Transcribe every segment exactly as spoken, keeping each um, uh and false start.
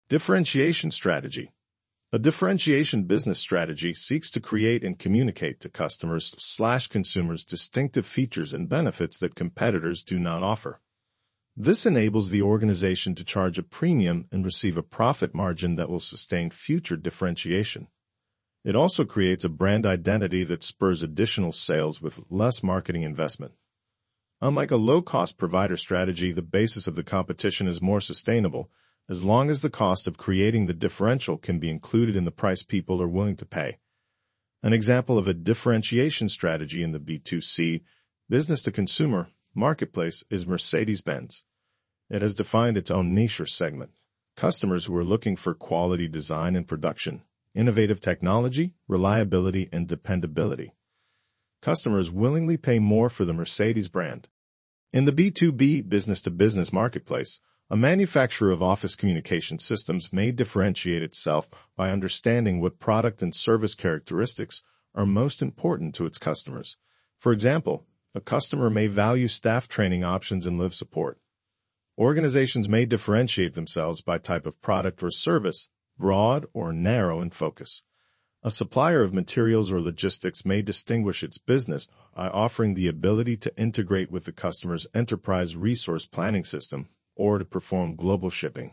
Differentiation strategy. A differentiation business strategy seeks to create and communicate to customers slash consumers distinctive features and benefits that competitors do not offer. This enables the organization to charge a premium and receive a profit margin that will sustain future differentiation. It also creates a brand identity that spurs additional sales with less marketing investment. Unlike a low-cost provider strategy, the basis of the competition is more sustainable, as long as the cost of creating the differential can be included in the price people are willing to pay. An example of a differentiation strategy in the B two C, business-to-consumer, marketplace is Mercedes-Benz. It has defined its own niche or segment, customers who are looking for quality design and production, innovative technology, reliability, and dependability. Customers willingly pay more for the Mercedes brand. In the B two B, business-to-business marketplace, a manufacturer of office communication systems may differentiate itself by understanding what product and service characteristics are most important to its customers. For example, a customer may value staff training options and live support. Organizations may differentiate themselves by type of product or service, broad or narrow in focus. A supplier of materials or logistics may distinguish its business by offering the ability to integrate with the customer's enterprise resource planning system or to perform global shipping.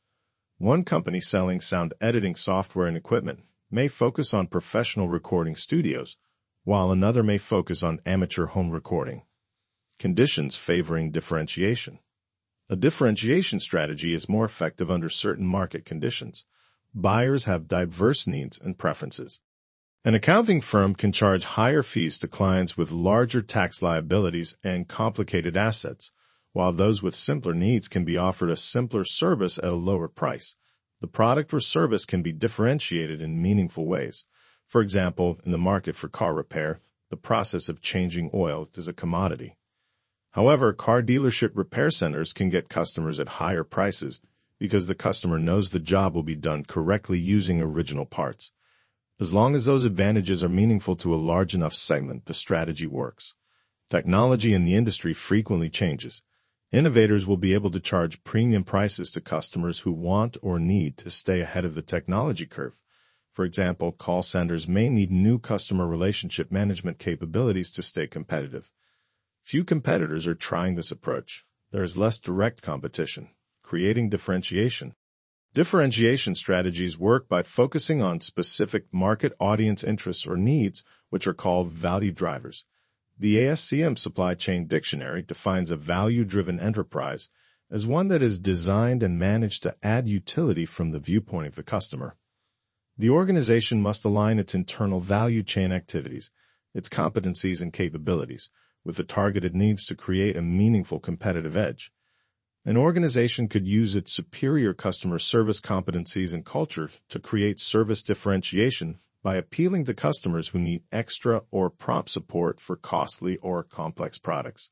One company selling sound editing software and equipment may focus on professional recording studios, while another may focus on amateur home recording. Conditions favoring differentiation. A differentiation strategy is more effective under certain market conditions. Buyers have diverse needs and preferences. An accounting firm can charge higher fees to clients with larger tax liabilities and complicated assets, while those with simpler needs can be offered a simpler service at a lower price. The product or service can be differentiated in meaningful ways. For example, in the market for car repair, the process of changing oil is a commodity. However, car dealership repair centers can get customers at higher prices because the customer knows the job will be done correctly using original parts. As long as those advantages are meaningful to a large enough segment, the strategy works. Technology in the industry frequently changes. Innovators will be able to charge premium prices to customers who want or need to stay ahead of the technology curve. For example, call centers may need new customer relationship management capabilities to stay competitive. Few competitors are trying this approach. There is less direct competition, creating differentiation. Differentiation strategies work by focusing on specific market audience interests or needs, which are called value drivers. The A S C M Supply Chain Dictionary defines a value-driven enterprise as one that is designed and managed to add utility from the viewpoint of the customer. The organization must align its internal value chain activities, its competencies and capabilities, with the targeted needs to create a meaningful competitive edge. An organization could use its superior customer service competencies and culture to create service differentiation by appealing to customers who need extra or prompt support for costly or complex products.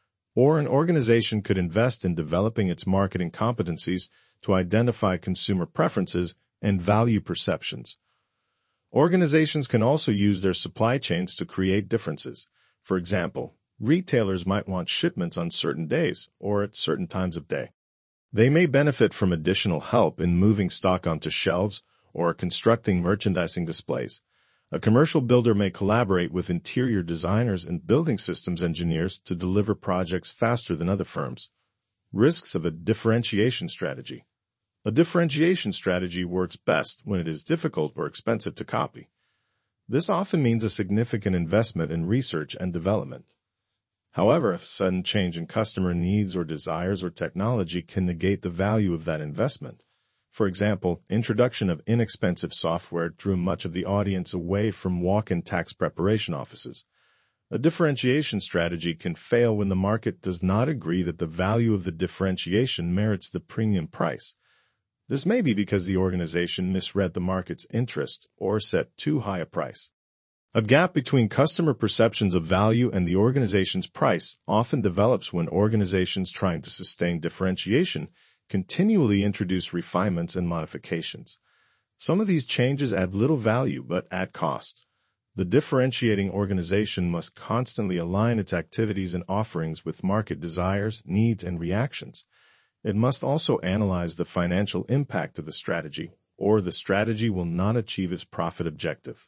Or an organization could invest in developing its marketing competencies to identify consumer preferences and value perceptions. Organizations can also use their supply chains to create differences. For example, retailers might want shipments on certain days or at certain times of day. They may benefit from additional help in moving stock onto shelves or constructing merchandising displays. A commercial builder may collaborate with interior designers and building systems engineers to deliver projects faster than other firms. Risks of a differentiation strategy. A differentiation strategy works best when it is difficult or expensive to copy. This often means a significant investment in research and development. However, a sudden change in customer needs or desires or technology can negate the value of that investment. For example, introduction of inexpensive software drew much of the audience away from walk-in tax preparation offices. A differentiation strategy can fail when the market does not agree that the value of the differentiation merits the premium price. This may be because the organization misread the market's interest or set too high a price. A gap between customer perceptions of value and the organization's price often develops when organizations trying to sustain differentiation continually introduce refinements and modifications. Some of these changes add little value but add cost. The differentiating organization must constantly align its activities and offerings with market desires, needs, and reactions. It must also analyze the financial impact of the strategy, or the strategy will not achieve its profit objective.